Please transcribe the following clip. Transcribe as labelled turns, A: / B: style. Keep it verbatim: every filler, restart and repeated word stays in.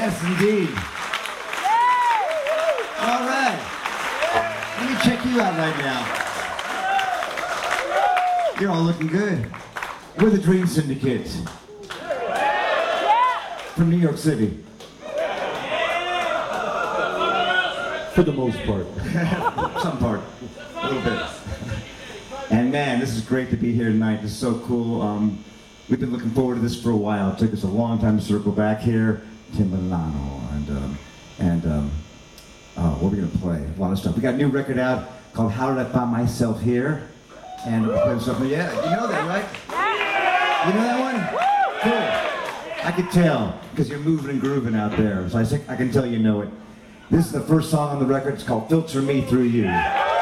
A: Yes, indeed. All right. Let me check you out right now. You're all looking good. We're the Dream Syndicate. From New York City.
B: For the most part.
A: Some part. A little bit. And man, this is great to be here tonight. This is so cool. Um, we've been looking forward to this for a while. It took us a long time to circle back here. Tim Milano and um, and um, oh, what are we gonna play? A lot of stuff. We got a new record out called "How Did I Find Myself Here?" And we're playing something. Yeah, you know that, right? You know that one? Cool. I could tell because you're moving and grooving out there. So I, I can tell you know it. This is the first song on the record. It's called "Filter Me Through You."